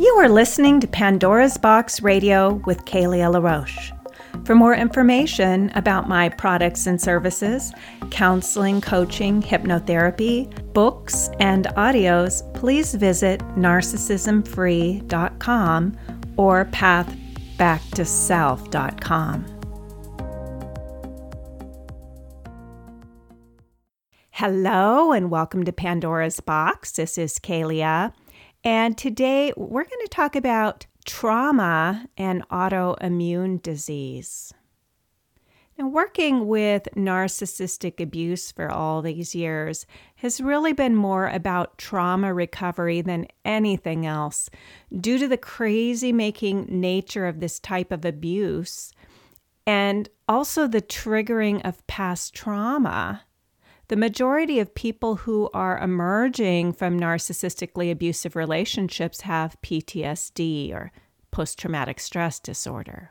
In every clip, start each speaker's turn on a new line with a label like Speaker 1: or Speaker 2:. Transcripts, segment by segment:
Speaker 1: You are listening to Pandora's Box Radio with Kalia LaRoche. For more information about my products and services, counseling, coaching, hypnotherapy, books, and audios, please visit narcissismfree.com or pathbacktoself.com. Hello and welcome to Pandora's Box. This is Kalia. And today we're going to talk about trauma and autoimmune disease. Now, working with narcissistic abuse for all these years has really been more about trauma recovery than anything else due to the crazy-making nature of this type of abuse and also the triggering of past trauma. The majority of people who are emerging from narcissistically abusive relationships have PTSD or post-traumatic stress disorder.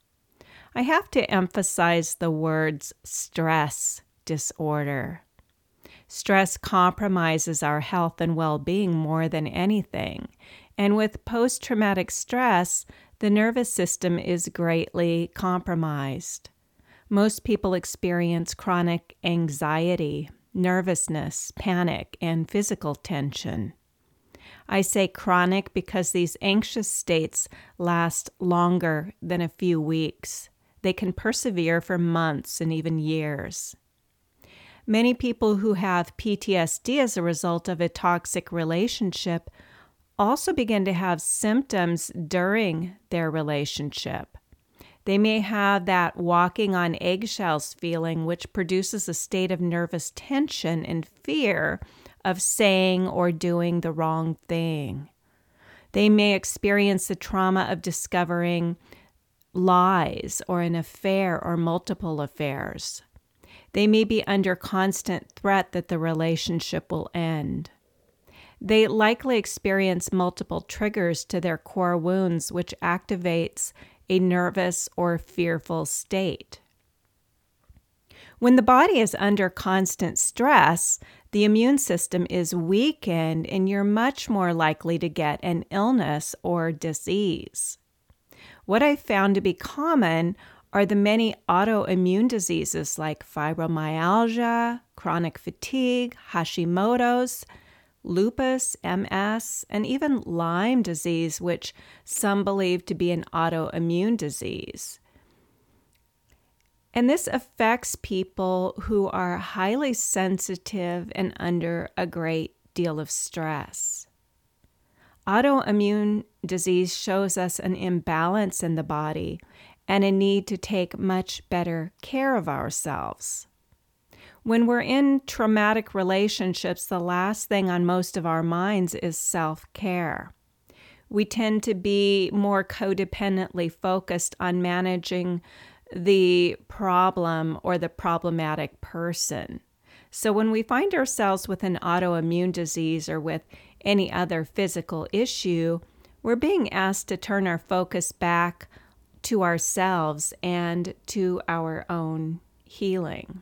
Speaker 1: I have to emphasize the words stress disorder. Stress compromises our health and well-being more than anything. And with post-traumatic stress, the nervous system is greatly compromised. Most people experience chronic anxiety, nervousness, panic, and physical tension. I say chronic because these anxious states last longer than a few weeks. They can persevere for months and even years. Many people who have PTSD as a result of a toxic relationship also begin to have symptoms during their relationship. They may have that walking on eggshells feeling, which produces a state of nervous tension and fear of saying or doing the wrong thing. They may experience the trauma of discovering lies or an affair or multiple affairs. They may be under constant threat that the relationship will end. They likely experience multiple triggers to their core wounds, which activates a nervous or fearful state. When the body is under constant stress, the immune system is weakened and you're much more likely to get an illness or disease. What I've found to be common are the many autoimmune diseases like fibromyalgia, chronic fatigue, Hashimoto's, lupus, MS, and even Lyme disease, which some believe to be an autoimmune disease. And this affects people who are highly sensitive and under a great deal of stress. Autoimmune disease shows us an imbalance in the body and a need to take much better care of ourselves. When we're in traumatic relationships, the last thing on most of our minds is self-care. We tend to be more codependently focused on managing the problem or the problematic person. So when we find ourselves with an autoimmune disease or with any other physical issue, we're being asked to turn our focus back to ourselves and to our own healing.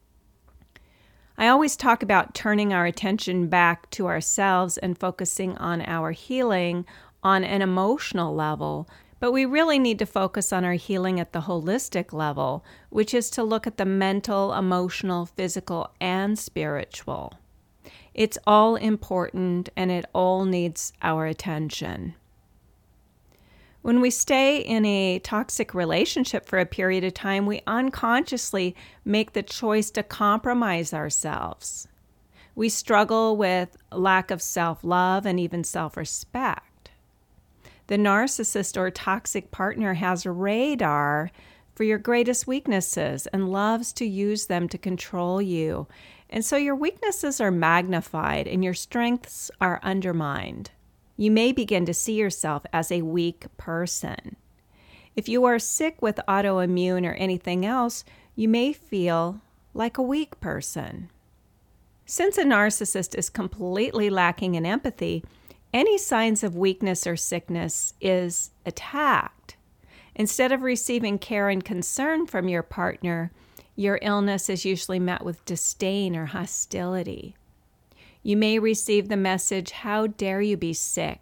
Speaker 1: I always talk about turning our attention back to ourselves and focusing on our healing on an emotional level, but we really need to focus on our healing at the holistic level, which is to look at the mental, emotional, physical, and spiritual. It's all important and it all needs our attention. When we stay in a toxic relationship for a period of time, we unconsciously make the choice to compromise ourselves. We struggle with lack of self-love and even self-respect. The narcissist or toxic partner has a radar for your greatest weaknesses and loves to use them to control you. And so your weaknesses are magnified and your strengths are undermined. You may begin to see yourself as a weak person. If you are sick with autoimmune or anything else, you may feel like a weak person. Since a narcissist is completely lacking in empathy, any signs of weakness or sickness is attacked. Instead of receiving care and concern from your partner, your illness is usually met with disdain or hostility. You may receive the message, "How dare you be sick?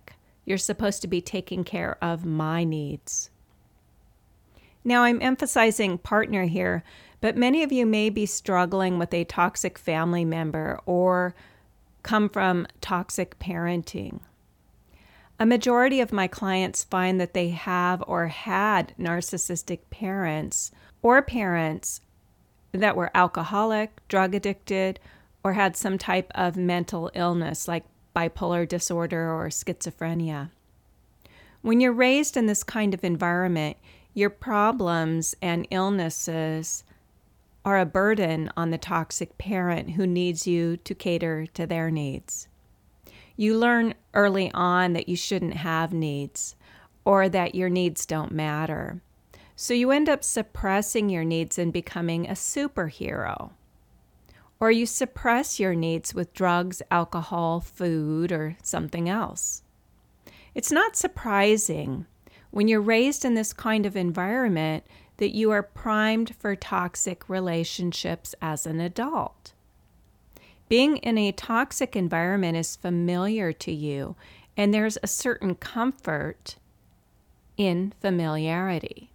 Speaker 1: You're supposed to be taking care of my needs. Now, I'm emphasizing partner here, but many of you may be struggling with a toxic family member or come from toxic parenting. A majority of my clients find that they have or had narcissistic parents or parents that were alcoholic, drug addicted, or had some type of mental illness like bipolar disorder or schizophrenia. When you're raised in this kind of environment, your problems and illnesses are a burden on the toxic parent who needs you to cater to their needs. You learn early on that you shouldn't have needs or that your needs don't matter. So you end up suppressing your needs and becoming a superhero. Or you suppress your needs with drugs, alcohol, food, or something else. It's not surprising when you're raised in this kind of environment that you are primed for toxic relationships as an adult. Being in a toxic environment is familiar to you, and there's a certain comfort in familiarity.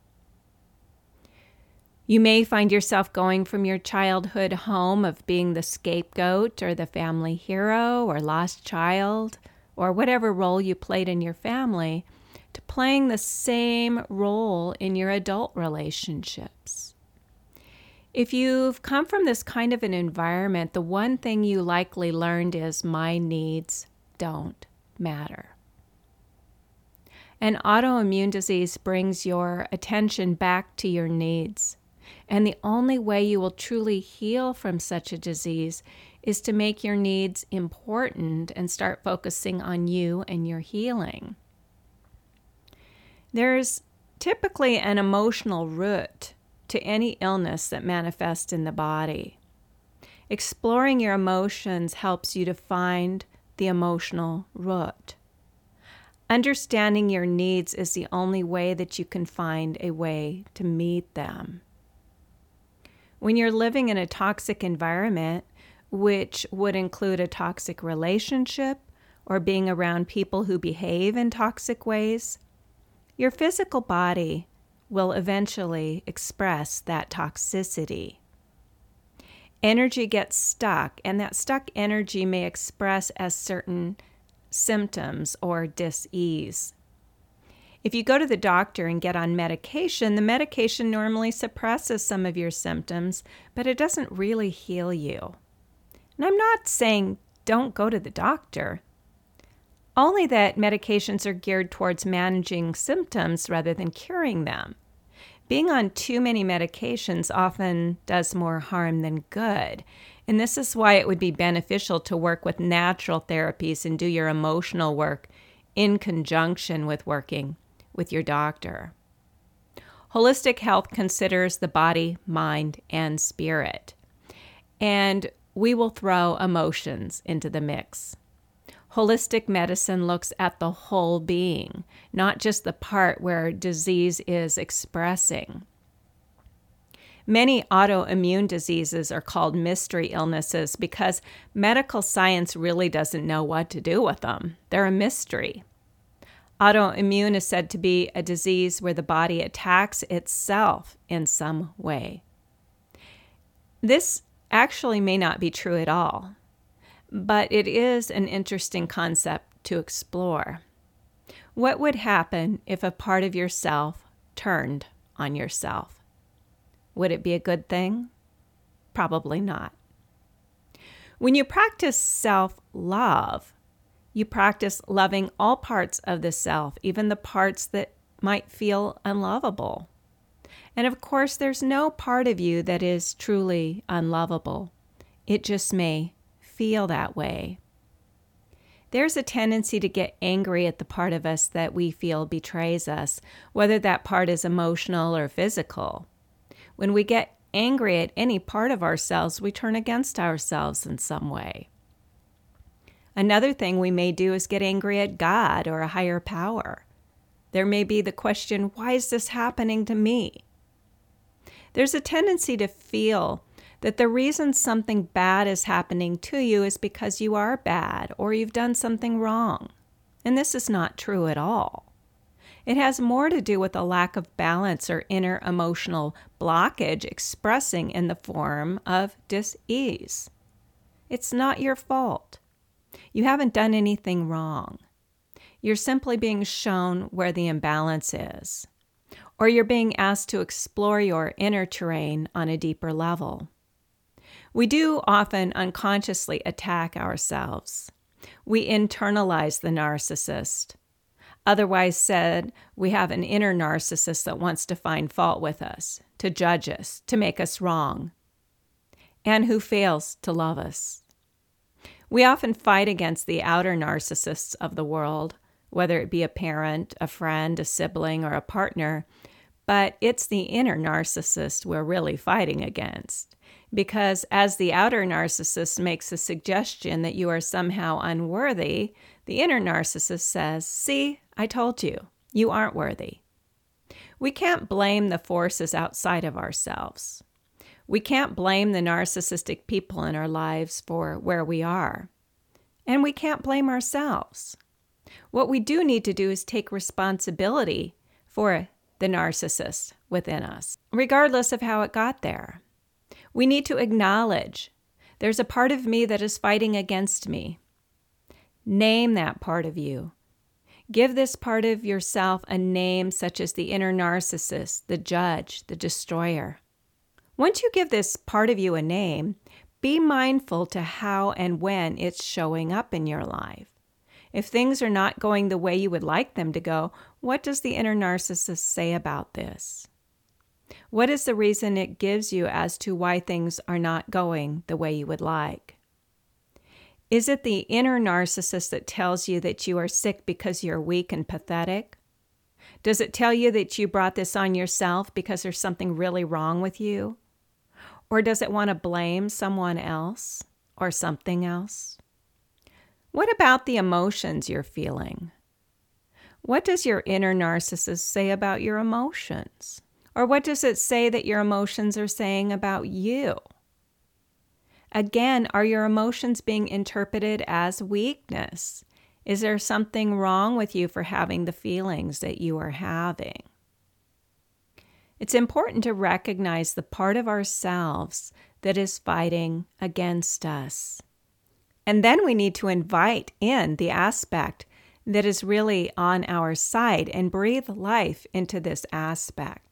Speaker 1: You may find yourself going from your childhood home of being the scapegoat or the family hero or lost child or whatever role you played in your family to playing the same role in your adult relationships. If you've come from this kind of an environment, the one thing you likely learned is my needs don't matter. An autoimmune disease brings your attention back to your needs. And the only way you will truly heal from such a disease is to make your needs important and start focusing on you and your healing. There's typically an emotional root to any illness that manifests in the body. Exploring your emotions helps you to find the emotional root. Understanding your needs is the only way that you can find a way to meet them. When you're living in a toxic environment, which would include a toxic relationship or being around people who behave in toxic ways, your physical body will eventually express that toxicity. Energy gets stuck, and that stuck energy may express as certain symptoms or dis-ease. If you go to the doctor and get on medication, the medication normally suppresses some of your symptoms, but it doesn't really heal you. And I'm not saying don't go to the doctor, only that medications are geared towards managing symptoms rather than curing them. Being on too many medications often does more harm than good. And this is why it would be beneficial to work with natural therapies and do your emotional work in conjunction with working with your doctor. Holistic health considers the body, mind, and spirit. And we will throw emotions into the mix. Holistic medicine looks at the whole being, not just the part where disease is expressing. Many autoimmune diseases are called mystery illnesses because medical science really doesn't know what to do with them. They're a mystery. Autoimmune is said to be a disease where the body attacks itself in some way. This actually may not be true at all, but it is an interesting concept to explore. What would happen if a part of yourself turned on yourself? Would it be a good thing? Probably not. When you practice self-love, you practice loving all parts of the self, even the parts that might feel unlovable. And of course, there's no part of you that is truly unlovable. It just may feel that way. There's a tendency to get angry at the part of us that we feel betrays us, whether that part is emotional or physical. When we get angry at any part of ourselves, we turn against ourselves in some way. Another thing we may do is get angry at God or a higher power. There may be the question, why is this happening to me? There's a tendency to feel that the reason something bad is happening to you is because you are bad or you've done something wrong. And this is not true at all. It has more to do with a lack of balance or inner emotional blockage expressing in the form of dis-ease. It's not your fault. You haven't done anything wrong. You're simply being shown where the imbalance is, or you're being asked to explore your inner terrain on a deeper level. We do often unconsciously attack ourselves. We internalize the narcissist. Otherwise said, we have an inner narcissist that wants to find fault with us, to judge us, to make us wrong, and who fails to love us. We often fight against the outer narcissists of the world, whether it be a parent, a friend, a sibling, or a partner, but it's the inner narcissist we're really fighting against. Because as the outer narcissist makes a suggestion that you are somehow unworthy, the inner narcissist says, "See, I told you, you aren't worthy." We can't blame the forces outside of ourselves. We can't blame the narcissistic people in our lives for where we are. And we can't blame ourselves. What we do need to do is take responsibility for the narcissist within us, regardless of how it got there. We need to acknowledge there's a part of me that is fighting against me. Name that part of you. Give this part of yourself a name such as the inner narcissist, the judge, the destroyer. Once you give this part of you a name, be mindful to how and when it's showing up in your life. If things are not going the way you would like them to go, what does the inner narcissist say about this? What is the reason it gives you as to why things are not going the way you would like? Is it the inner narcissist that tells you that you are sick because you're weak and pathetic? Does it tell you that you brought this on yourself because there's something really wrong with you? Or does it want to blame someone else or something else? What about the emotions you're feeling? What does your inner narcissist say about your emotions? Or what does it say that your emotions are saying about you? Again, are your emotions being interpreted as weakness? Is there something wrong with you for having the feelings that you are having? It's important to recognize the part of ourselves that is fighting against us. And then we need to invite in the aspect that is really on our side and breathe life into this aspect.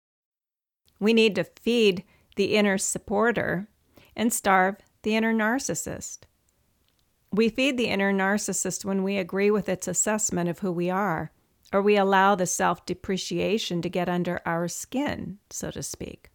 Speaker 1: We need to feed the inner supporter and starve the inner narcissist. We feed the inner narcissist when we agree with its assessment of who we are, or we allow the self-depreciation to get under our skin, so to speak.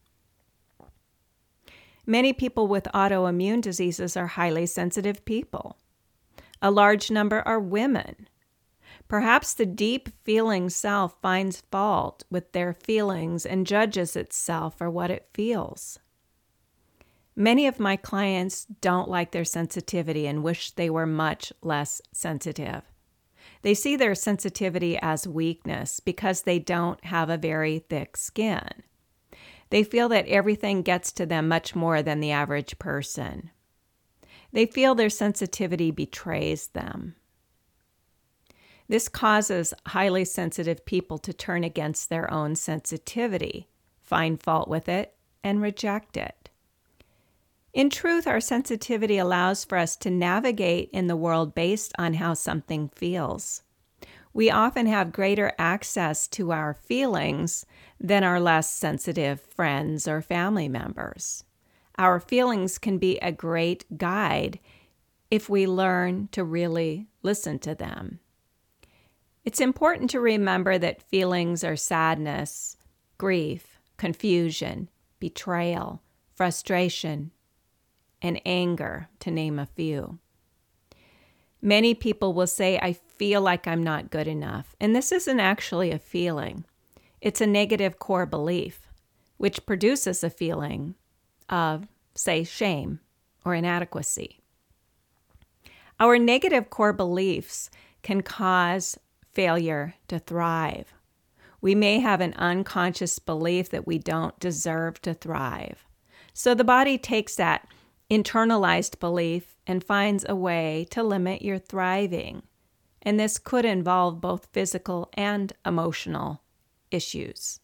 Speaker 1: Many people with autoimmune diseases are highly sensitive people. A large number are women. Perhaps the deep feeling self finds fault with their feelings and judges itself for what it feels. Many of my clients don't like their sensitivity and wish they were much less sensitive. They see their sensitivity as weakness because they don't have a very thick skin. They feel that everything gets to them much more than the average person. They feel their sensitivity betrays them. This causes highly sensitive people to turn against their own sensitivity, find fault with it, and reject it. In truth, our sensitivity allows for us to navigate in the world based on how something feels. We often have greater access to our feelings than our less sensitive friends or family members. Our feelings can be a great guide if we learn to really listen to them. It's important to remember that feelings are sadness, grief, confusion, betrayal, frustration, and anger, to name a few. Many people will say, "I feel like I'm not good enough." And this isn't actually a feeling. It's a negative core belief, which produces a feeling of, say, shame or inadequacy. Our negative core beliefs can cause failure to thrive. We may have an unconscious belief that we don't deserve to thrive. So the body takes that internalized belief and finds a way to limit your thriving. and this could involve both physical and emotional issues.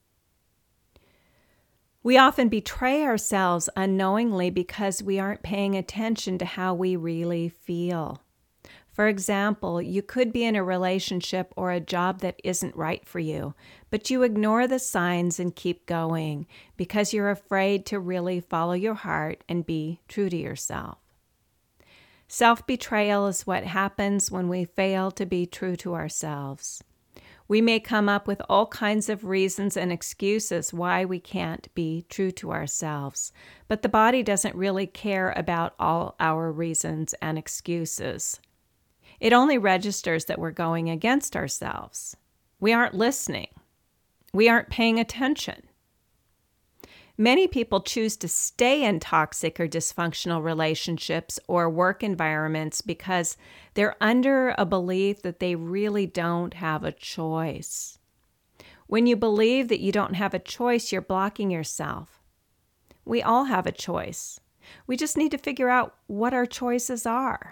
Speaker 1: We often betray ourselves unknowingly because we aren't paying attention to how we really feel. For example, you could be in a relationship or a job that isn't right for you, but you ignore the signs and keep going because you're afraid to really follow your heart and be true to yourself. Self-betrayal is what happens when we fail to be true to ourselves. We may come up with all kinds of reasons and excuses why we can't be true to ourselves, but the body doesn't really care about all our reasons and excuses. It only registers that we're going against ourselves. We aren't listening. We aren't paying attention. Many people choose to stay in toxic or dysfunctional relationships or work environments because they're under a belief that they really don't have a choice. When you believe that you don't have a choice, you're blocking yourself. We all have a choice. We just need to figure out what our choices are.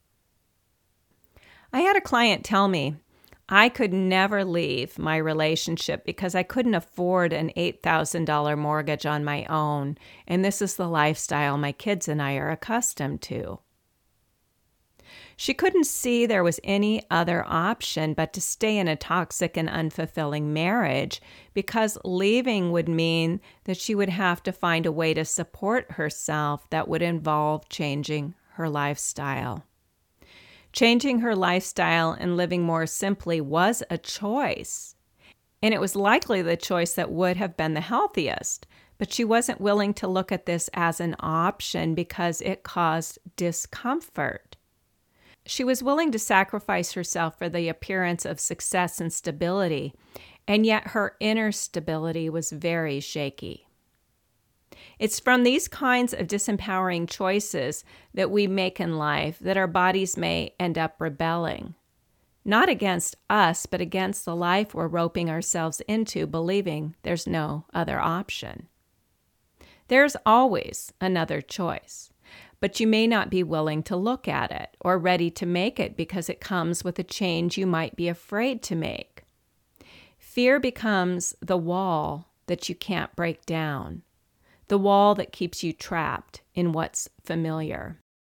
Speaker 1: I had a client tell me I could never leave my relationship because I couldn't afford an $8,000 mortgage on my own, and this is the lifestyle my kids and I are accustomed to. She couldn't see there was any other option but to stay in a toxic and unfulfilling marriage because leaving would mean that she would have to find a way to support herself that would involve changing her lifestyle. Changing her lifestyle and living more simply was a choice, and it was likely the choice that would have been the healthiest, but she wasn't willing to look at this as an option because it caused discomfort. She was willing to sacrifice herself for the appearance of success and stability, and yet her inner stability was very shaky. It's from these kinds of disempowering choices that we make in life that our bodies may end up rebelling. Not against us, but against the life we're roping ourselves into, believing there's no other option. There's always another choice, but you may not be willing to look at it or ready to make it because it comes with a change you might be afraid to make. Fear becomes the wall that you can't break down. The wall that keeps you trapped in what's familiar.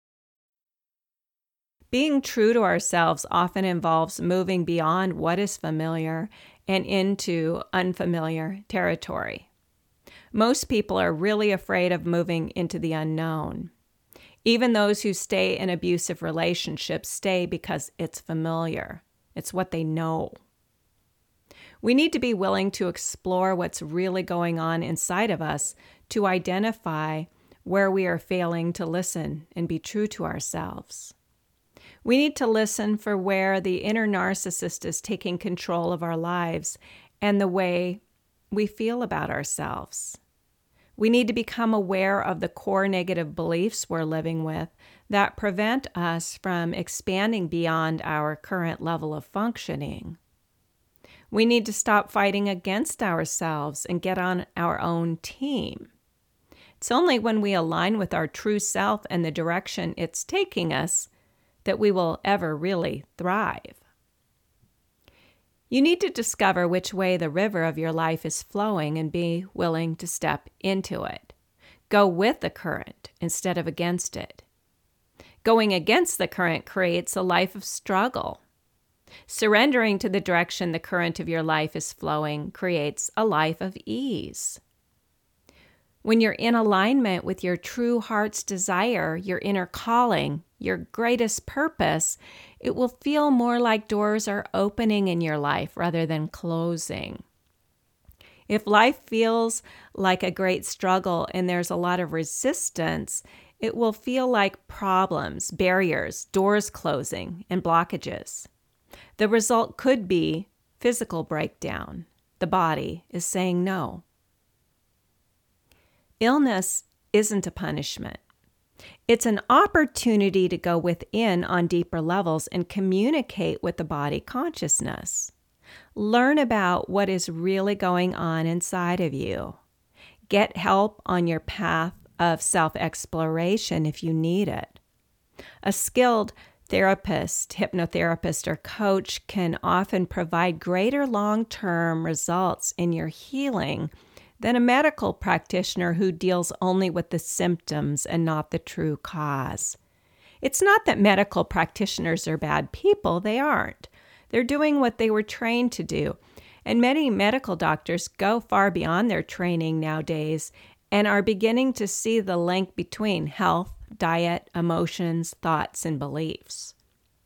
Speaker 1: Being true to ourselves often involves moving beyond what is familiar and into unfamiliar territory. Most people are really afraid of moving into the unknown. Even those who stay in abusive relationships stay because it's familiar. It's what they know. We need to be willing to explore what's really going on inside of us to identify where we are failing to listen and be true to ourselves. We need to listen for where the inner narcissist is taking control of our lives and the way we feel about ourselves. We need to become aware of the core negative beliefs we're living with that prevent us from expanding beyond our current level of functioning. We need to stop fighting against ourselves and get on our own team. It's only when we align with our true self and the direction it's taking us that we will ever really thrive. You need to discover which way the river of your life is flowing and be willing to step into it. Go with the current instead of against it. Going against the current creates a life of struggle. Surrendering to the direction the current of your life is flowing creates a life of ease. When you're in alignment with your true heart's desire, your inner calling, your greatest purpose, it will feel more like doors are opening in your life rather than closing. If life feels like a great struggle and there's a lot of resistance, it will feel like problems, barriers, doors closing, and blockages. The result could be physical breakdown. The body is saying no. Illness isn't a punishment. It's an opportunity to go within on deeper levels and communicate with the body consciousness. Learn about what is really going on inside of you. Get help on your path of self-exploration if you need it. A skilled therapist, hypnotherapist, or coach can often provide greater long-term results in your healing than a medical practitioner who deals only with the symptoms and not the true cause. It's not that medical practitioners are bad people. They aren't. They're doing what they were trained to do. And many medical doctors go far beyond their training nowadays and are beginning to see the link between health, diet, emotions, thoughts, and beliefs.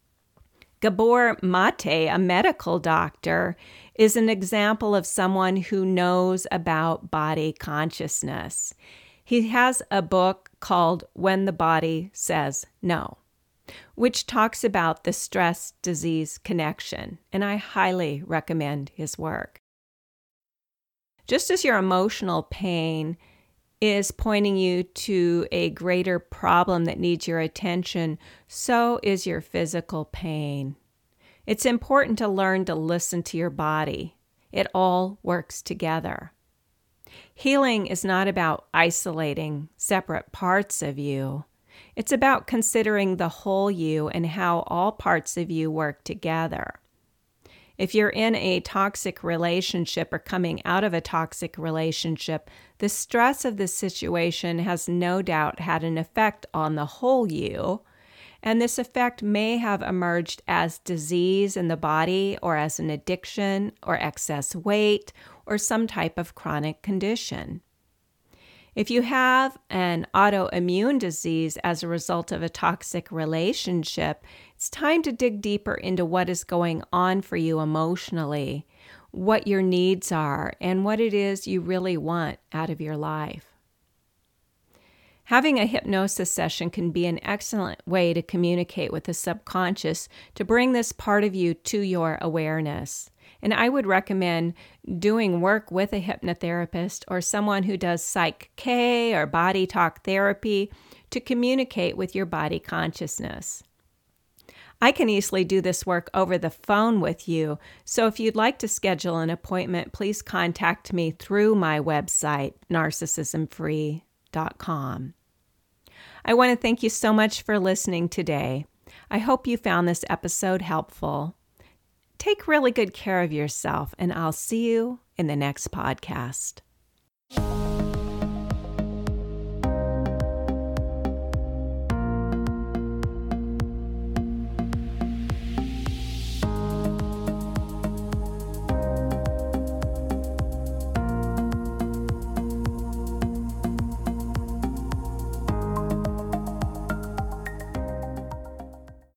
Speaker 1: Gabor Mate, a medical doctor, is an example of someone who knows about body consciousness. He has a book called When the Body Says No, which talks about the stress-disease connection, and I highly recommend his work. Just as your emotional pain is pointing you to a greater problem that needs your attention, so is your physical pain. It's important to learn to listen to your body. It all works together. Healing is not about isolating separate parts of you. It's about considering the whole you and how all parts of you work together. If you're in a toxic relationship or coming out of a toxic relationship, the stress of the situation has no doubt had an effect on the whole you, and this effect may have emerged as disease in the body or as an addiction or excess weight or some type of chronic condition. If you have an autoimmune disease as a result of a toxic relationship, it's time to dig deeper into what is going on for you emotionally, what your needs are, and what it is you really want out of your life. Having a hypnosis session can be an excellent way to communicate with the subconscious to bring this part of you to your awareness. And I would recommend doing work with a hypnotherapist or someone who does Psych-K or body talk therapy to communicate with your body consciousness. I can easily do this work over the phone with you, so if you'd like to schedule an appointment, please contact me through my website, narcissismfree.com. I want to thank you so much for listening today. I hope you found this episode helpful. Take really good care of yourself, and I'll see you in the next podcast.